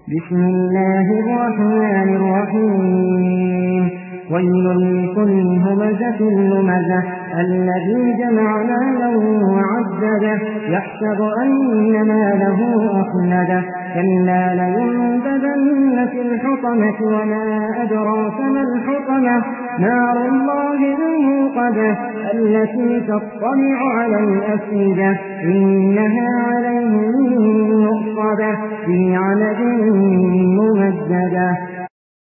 بسم الله الرحمن الرحيم ويل لكل همزة لمزة الذي جمع مالا وعدده يحسب أن ماله أخلده كلا لينبذن في الحطمة وما أدراك ما الحطمة نار الله الموقدة التي تطلع على الأفئدة إنها عليهم مؤصدة في عمد ممددة.